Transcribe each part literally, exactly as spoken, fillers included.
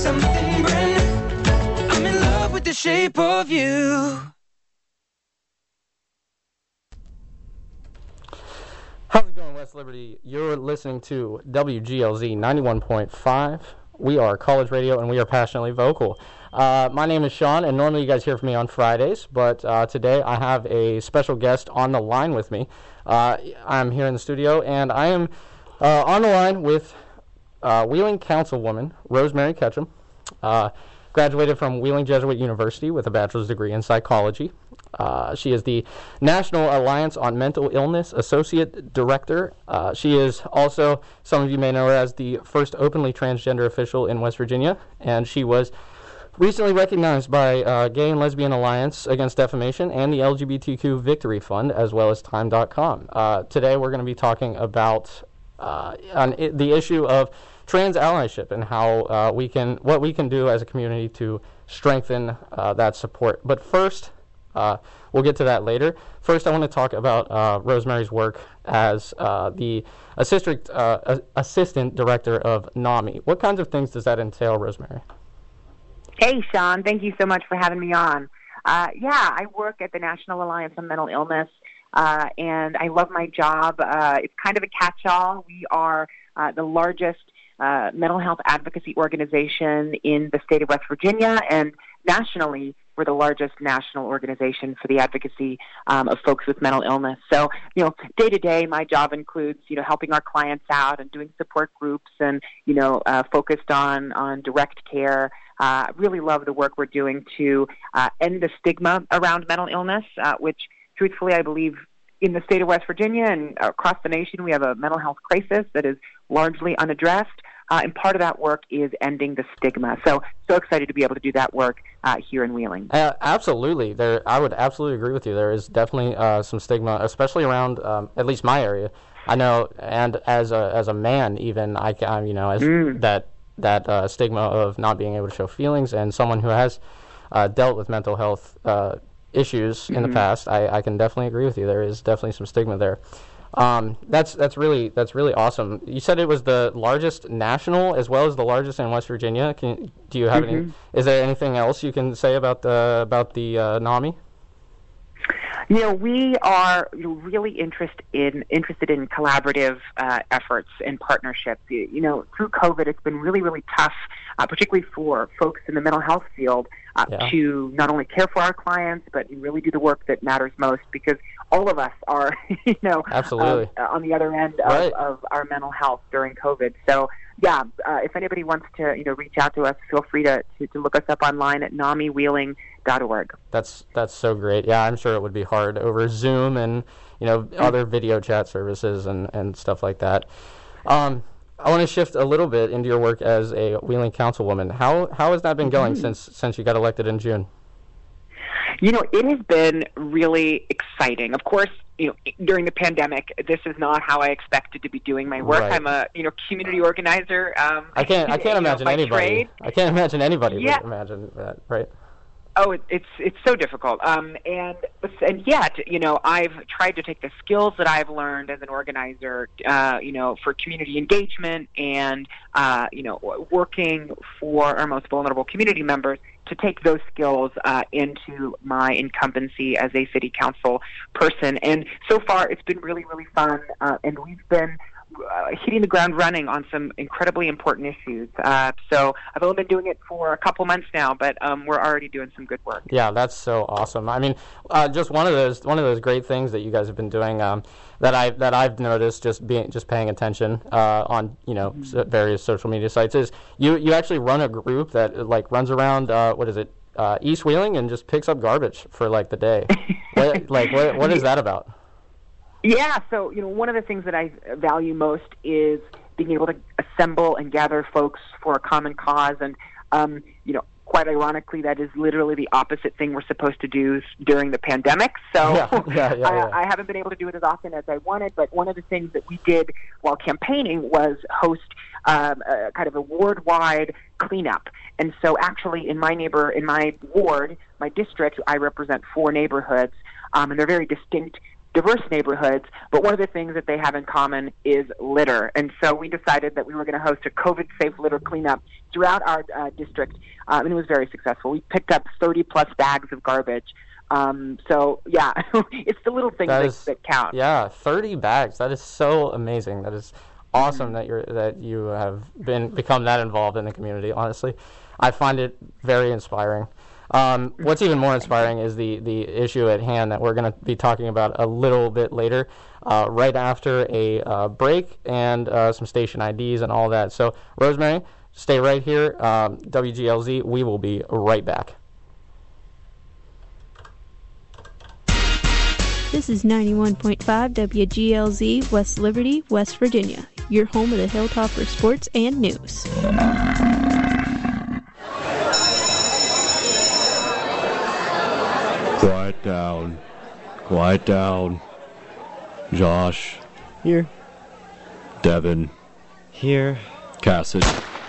something brand new. I'm in love with the shape of you. How's it going, West Liberty? You're listening to W G L Z ninety-one point five. We are college radio, and we are passionately vocal. Uh, my name is Sean, and normally you guys hear from me on Fridays, but uh, today I have a special guest on the line with me. Uh, I'm here in the studio, and I am uh, on the line with uh, Wheeling Councilwoman Rosemary Ketchum. Uh, graduated from Wheeling Jesuit University with a bachelor's degree in psychology. Uh, she is the National Alliance on Mental Illness Associate Director. Uh, she is also, some of you may know her as the first openly transgender official in West Virginia, and she was recently recognized by uh, Gay and Lesbian Alliance Against Defamation and the L G B T Q Victory Fund, as well as Time dot com. Uh, today we're going to be talking about uh, on I- the issue of trans allyship and how uh, we can, what we can do as a community to strengthen uh, that support. But first, Uh, we'll get to that later. First, I want to talk about uh, Rosemary's work as uh, the assistant, uh, assistant director of NAMI. What kinds of things does that entail, Rosemary? Hey, Sean. Thank you so much for having me on. Uh, yeah, I work at the National Alliance on Mental Illness, uh, and I love my job. Uh, it's kind of a catch-all. We are uh, the largest uh, mental health advocacy organization in the state of West Virginia, and nationally, we're the largest national organization for the advocacy um, of folks with mental illness. So, you know, day to day, my job includes, you know, helping our clients out and doing support groups and, you know, uh, focused on, on direct care. I uh, really love the work we're doing to uh, end the stigma around mental illness, uh, which, truthfully, I believe in the state of West Virginia and across the nation, we have a mental health crisis that is largely unaddressed. Uh, and part of that work is ending the stigma. So, so excited to be able to do that work uh, here in Wheeling. Uh, absolutely. There, I would absolutely agree with you. There is definitely uh, some stigma, especially around um, at least my area. I know, and as a as a man, even I can, you know, as mm. that that uh, stigma of not being able to show feelings, and someone who has uh, dealt with mental health uh, issues mm-hmm. in the past, I, I can definitely agree with you. There is definitely some stigma there. Um, that's that's really that's really awesome. You said it was the largest national as well as the largest in West Virginia. Can, do you have mm-hmm. any? Is there anything else you can say about the about the uh, NAMI? You know, we are really interested in interested in collaborative uh, efforts and partnerships. You, you know, through COVID, it's been really really tough, uh, particularly for folks in the mental health field, uh, yeah. to not only care for our clients but really do the work that matters most, because all of us are, you know, absolutely uh, on the other end of, right. of our mental health during COVID. So, yeah, uh, if anybody wants to, you know, reach out to us, feel free to, to, to look us up online at nami wheeling dot org. That's that's so great. Yeah, I'm sure it would be hard over Zoom and, you know, other video chat services and, and stuff like that. Um, I want to shift a little bit into your work as a Wheeling councilwoman. How how has that been going mm-hmm. since since you got elected in June? You know, it has been really exciting. Of course, you know, during the pandemic, this is not how I expected to be doing my work. Right. I'm a, you know, community organizer. Um, I can't, I can't imagine know, anybody. Trade. I can't imagine anybody yeah. would imagine that, right? Oh, it, it's it's so difficult. Um, and and yet, you know, I've tried to take the skills that I've learned as an organizer, uh, you know, for community engagement and, uh, you know, working for our most vulnerable community members, to take those skills uh, into my incumbency as a city council person. And so far, it's been really, really fun. Uh, and we've been uh, hitting the ground running on some incredibly important issues. Uh, so I've only been doing it for a couple months now, but um, we're already doing some good work. Yeah, that's so awesome. I mean, uh, just one of those one of those great things that you guys have been doing um, that I that I've noticed just being just paying attention uh, on you know mm-hmm. various social media sites is you you actually run a group that like runs around uh, what is it uh, East Wheeling and just picks up garbage for like the day. what, like what what is that about? Yeah, so, you know, one of the things that I value most is being able to assemble and gather folks for a common cause. And, um, you know, quite ironically, that is literally the opposite thing we're supposed to do during the pandemic. So yeah, yeah, yeah, yeah. I, I haven't been able to do it as often as I wanted. But one of the things that we did while campaigning was host um, a, kind of a ward-wide cleanup. And so actually in my neighbor, in my ward, my district, I represent four neighborhoods, um, and they're very distinct diverse neighborhoods, but one of the things that they have in common is litter. And so we decided that we were going to host a COVID-safe litter cleanup throughout our uh, district, uh, and it was very successful. We picked up thirty-plus bags of garbage. Um, so, yeah, it's the little things that, that, is, that count. Yeah, thirty bags. That is so amazing. That is awesome mm-hmm. that you're that you have been become that involved in the community, honestly. I find it very inspiring. Um, what's even more inspiring is the, the issue at hand that we're going to be talking about a little bit later, uh, right after a uh, break and uh, some station I Ds and all that. So, Rosemary, stay right here. Um, W G L Z, we will be right back. This is ninety-one point five W G L Z, West Liberty, West Virginia, your home of the Hilltopper sports and news. Quiet down. Quiet down. Josh. Here. Devin. Here. Cassidy.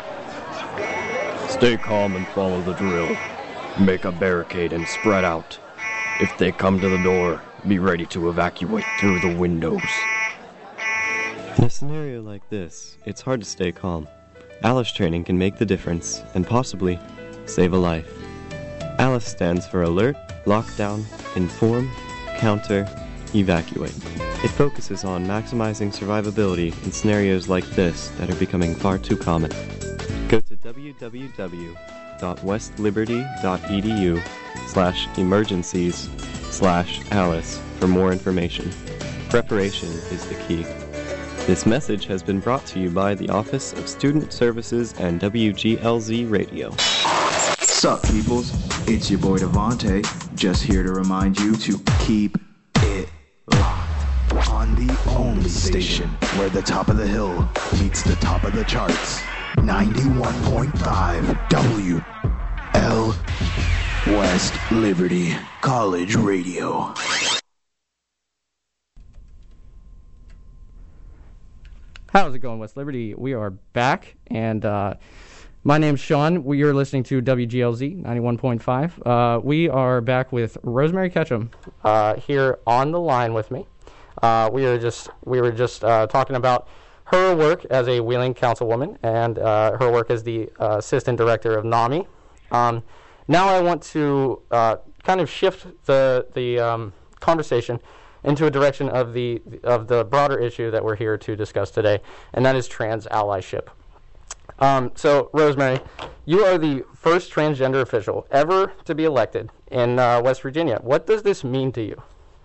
Stay calm and follow the drill. Make a barricade and spread out. If they come to the door, be ready to evacuate through the windows. In a scenario like this, it's hard to stay calm. ALICE training can make the difference and possibly save a life. ALICE stands for Alert, Lockdown, Inform, Counter, Evacuate. It focuses on maximizing survivability in scenarios like this that are becoming far too common. Go to w w w dot west liberty dot e d u slash emergencies slash ALICE for more information. Preparation is the key. This message has been brought to you by the Office of Student Services and W G L Z Radio. Sup, peoples? It's your boy Devontae, just here to remind you to keep it locked on the only station where the top of the hill meets the top of the charts. ninety-one point five W L West Liberty College Radio. How's it going, West Liberty? We are back, and uh, my name's Sean. We are listening to W G L Z ninety-one point five. Uh, we are back with Rosemary Ketchum uh, here on the line with me. Uh, we are just we were just uh, talking about her work as a Wheeling councilwoman and uh, her work as the uh, assistant director of NAMI. Um, now I want to uh, kind of shift the the um, conversation into a direction of the of the broader issue that we're here to discuss today, and that is trans allyship. Um, so, Rosemary, you are the first transgender official ever to be elected in uh, West Virginia. What does this mean to you?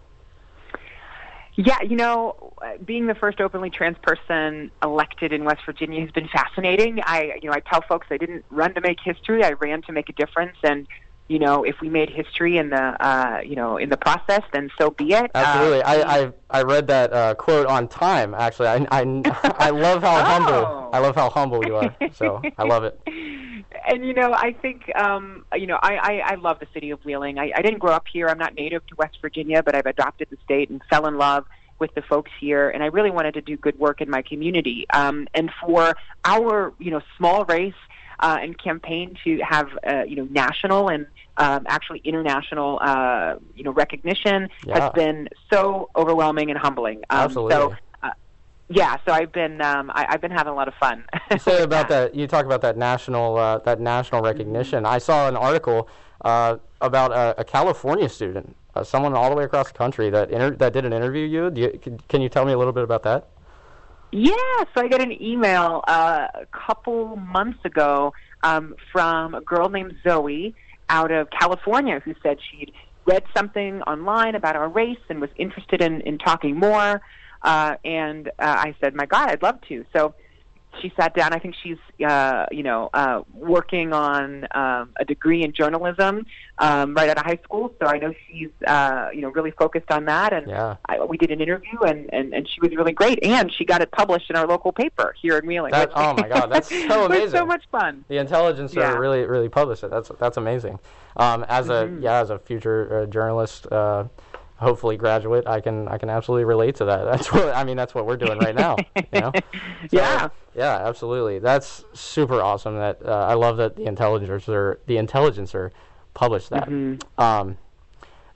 Yeah, you know, being the first openly trans person elected in West Virginia has been fascinating. I, you know, I tell folks I didn't run to make history; I ran to make a difference. And you know, if we made history in the, uh, you know, in the process, then so be it. Absolutely. Uh, I, I I read that uh, quote on Time. Actually, I I, I love how oh. humble I love how humble you are. So I love it. And you know, I think um, you know, I, I, I love the city of Wheeling. I, I didn't grow up here. I'm not native to West Virginia, but I've adopted the state and fell in love with the folks here. And I really wanted to do good work in my community. Um, and for our, you know, small race uh, and campaign to have, uh, you know, national and Um, actually international, uh, you know, recognition yeah. has been so overwhelming and humbling. Um, Absolutely. So, uh, yeah, so I've been, um, I, I've been having a lot of fun. You say about that. You talk about that national, uh, that national recognition. I saw an article uh, about a, a California student, uh, someone all the way across the country that inter- that did an interview. You, Do you can, can you tell me a little bit about that? Yeah, so I got an email uh, a couple months ago um, from a girl named Zoe out of California who said she'd read something online about our race and was interested in, in talking more. Uh, and uh, I said, my God, I'd love to. So she sat down. I think she's, uh, you know, uh, working on um, a degree in journalism um, right out of high school. So I know she's, uh, you know, really focused on that. And yeah. I, we did an interview, and, and, and she was really great. And she got it published in our local paper here in Wheeling. That, which, oh my God, that's so amazing! It was so much fun. The Intelligencer Yeah. really, really published it. That's that's amazing. Um, as Mm-hmm. a yeah, as a future uh, journalist. Uh, hopefully graduate, I can I can absolutely relate to that. That's what I mean. That's what we're doing right now. You know? So, yeah. Yeah, absolutely. That's super awesome. That uh, I love that the Intelligencer the Intelligencer published that. Mm-hmm. Um,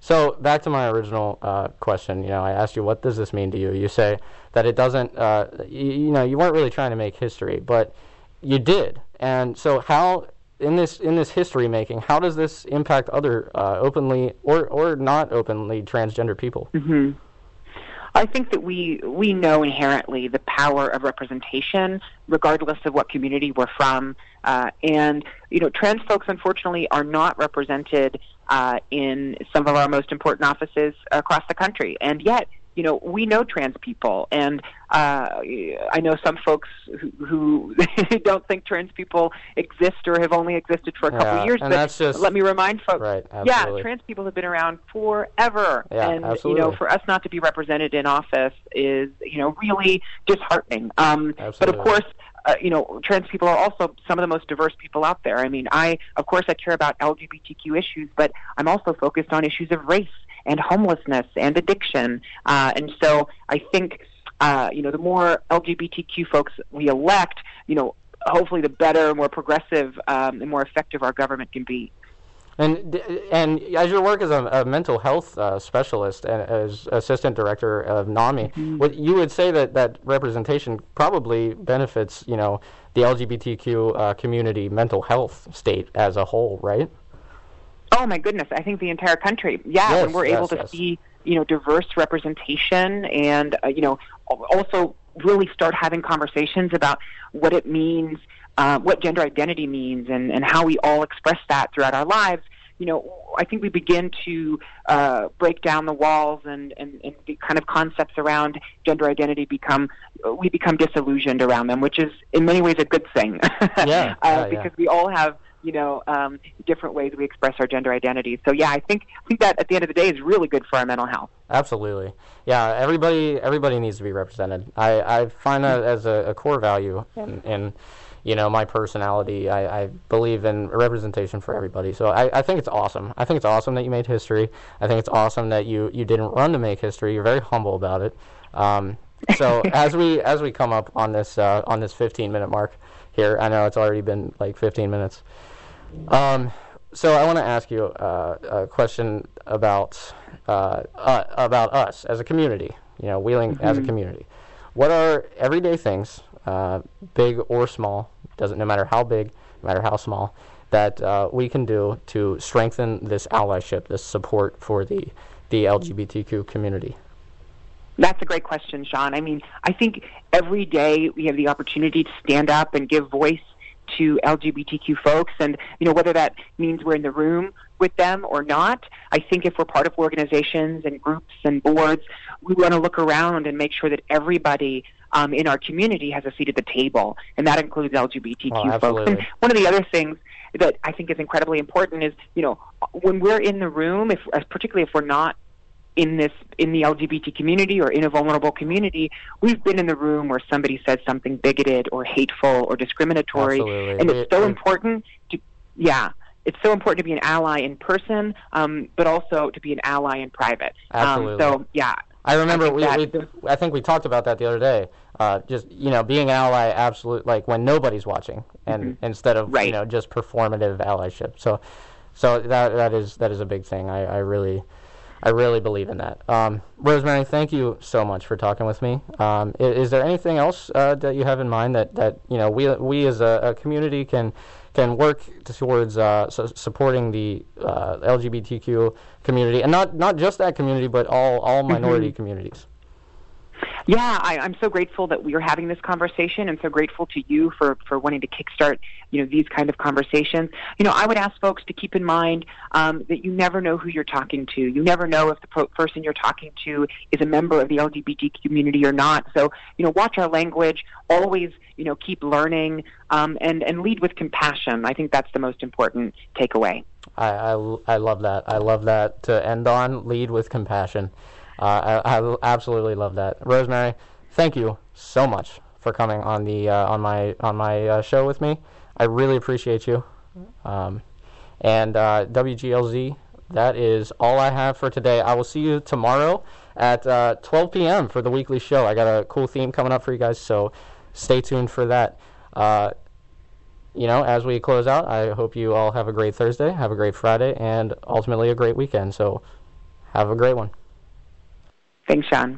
So back to my original uh, question. You know, I asked you, what does this mean to you? You say that it doesn't. Uh, you, you know, you weren't really trying to make history, but you did. And so, how in this in this history making, how does this impact other uh, openly or or not openly transgender people? Mm-hmm. I think that we we know inherently the power of representation, regardless of what community we're from. Uh, and, you know, trans folks, unfortunately, are not represented uh, in some of our most important offices across the country. And yet, you know, we know trans people. And uh, I know some folks who, who don't think trans people exist or have only existed for a couple yeah, of years. And but that's just, let me remind folks, right, yeah, trans people have been around forever. Yeah, and, absolutely. you know, for us not to be represented in office is, you know, really disheartening. Um, but, of course, Uh, you know, trans people are also some of the most diverse people out there. I mean, I, of course, I care about L G B T Q issues, but I'm also focused on issues of race and homelessness and addiction. Uh, and so I think, uh, you know, the more L G B T Q folks we elect, you know, hopefully the better, more progressive, um, and more effective our government can be. And and as your work as a, a mental health uh, specialist and as assistant director of NAMI, mm-hmm. what you would say that, that representation probably benefits, you know, the L G B T Q uh, community mental health state as a whole, right? Oh my goodness! I think the entire country. Yeah, yes, when we're yes, able to yes. see, you know, diverse representation, and uh, you know, also really start having conversations about what it means. Uh, what gender identity means and, and how we all express that throughout our lives, you know, I think we begin to uh, break down the walls and, and, and the kind of concepts around gender identity become, we become disillusioned around them, which is in many ways a good thing. yeah, uh, yeah, because yeah. we all have, you know, um, different ways we express our gender identity. So yeah, I think I think that at the end of the day is really good for our mental health. Absolutely. Yeah, everybody everybody needs to be represented. I, I find that as a, a core value in, in you know, my personality. I, I believe in representation for everybody. So I, I think it's awesome. I think it's awesome that you made history. I think it's awesome that you, you didn't run to make history. You're very humble about it. Um, so as we as we come up on this uh, on this fifteen minute mark here, I know it's already been like fifteen minutes. Um, so I want to ask you uh, a question about uh, uh, about us as a community. You know, Wheeling mm-hmm. as a community. What are everyday things, uh, big or small, doesn't no matter how big, no matter how small, that uh, we can do to strengthen this allyship, this support for the the L G B T Q community? That's a great question, Sean. I mean, I think every day we have the opportunity to stand up and give voice to L G B T Q folks, and you know, whether that means we're in the room with them or not. I think if we're part of organizations and groups and boards, we want to look around and make sure that everybody um, in our community has a seat at the table, and that includes L G B T Q oh, folks. And one of the other things that I think is incredibly important is, you know, when we're in the room, if particularly if we're not in this in the L G B T community or in a vulnerable community, we've been in the room where somebody says something bigoted or hateful or discriminatory. Absolutely. And it's so it, important to yeah it's so important to be an ally in person, um, but also to be an ally in private. Absolutely. Um, so yeah, I remember I think, we, that, we I think we talked about that the other day. Uh, just, you know, being an ally, absolute, like when nobody's watching, and mm-hmm. instead of right. you know, just performative allyship. So, so that that is that is a big thing. I, I really. I really believe in that. Um, Rosemary, thank you so much for talking with me. Um, is, is there anything else uh, that you have in mind that, that you know we we as a, a community can can work towards uh, su- supporting the uh, L G B T Q community, and not not just that community, but all all minority mm-hmm. communities? Yeah, I, I'm so grateful that we are having this conversation, and so grateful to you for, for wanting to kickstart, you know, these kind of conversations. You know, I would ask folks to keep in mind um, that you never know who you're talking to. You never know if the pro- person you're talking to is a member of the L G B T community or not. So, you know, watch our language. Always, you know, keep learning um, and and lead with compassion. I think that's the most important takeaway. I, I, I love that. I love that to end on. Lead with compassion. Uh, I, I absolutely love that, Rosemary. Thank you so much for coming on the uh, on my on my uh, show with me. I really appreciate you. Um, and uh, W G L Z, that is all I have for today. I will see you tomorrow at uh, twelve p.m. for the weekly show. I got a cool theme coming up for you guys, so stay tuned for that. Uh, you know, as we close out, I hope you all have a great Thursday, have a great Friday, and ultimately a great weekend. So Have a great one. Thanks, Sean.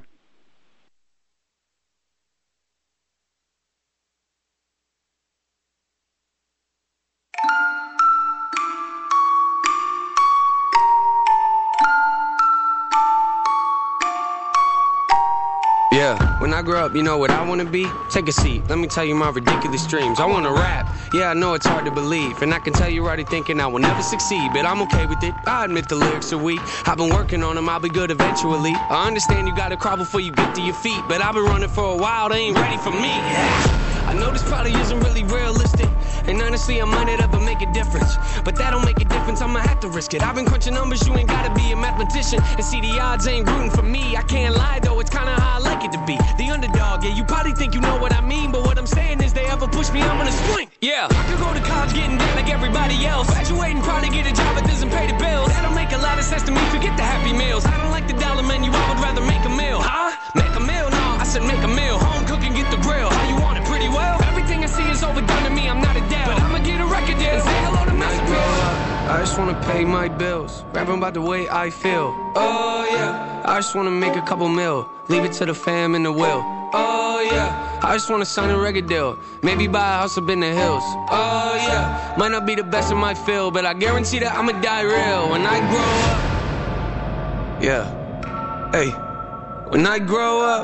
Yeah, when I grow up, you know what I want to be? Take a seat, let me tell you my ridiculous dreams. I want to rap, yeah, I know it's hard to believe. And I can tell you're already thinking I will never succeed, but I'm okay with it, I admit the lyrics are weak. I've been working on them, I'll be good eventually. I understand you gotta crawl before you get to your feet, but I've been running for a while, they ain't ready for me. I know this probably isn't really realistic, and honestly I might not ever make a difference, but that don't make a difference, I'ma have to risk it. I've been crunching numbers, you ain't gotta be a mathematician, and see the odds ain't rooting for me. I can't lie though, it's kinda how I like it to be, the underdog. Yeah, you probably think you know what I mean, but what I'm saying is they ever push me, I'm gonna swing. Yeah, I could go to college getting down like everybody else, graduating, probably get a job that doesn't pay the bills. That don't make a lot of sense to me, forget the happy meals. I don't like the dollar menu, I would rather make a meal. Huh? Make a meal? No, I said make a meal. Home cooking, get the grill. How you want it? Pretty well. Everything I see is overdone to me, I'm not a dad, but I'ma get a record deal and say hello to Master P. I just wanna pay my bills, rapping about the way I feel. Oh yeah, I just wanna make a couple mil, leave it to the fam and the will. Oh yeah, I just wanna sign a record deal, maybe buy a house up in the hills. Oh yeah, might not be the best in my field, but I guarantee that I'ma die real when I grow up. Yeah, hey, when I grow up.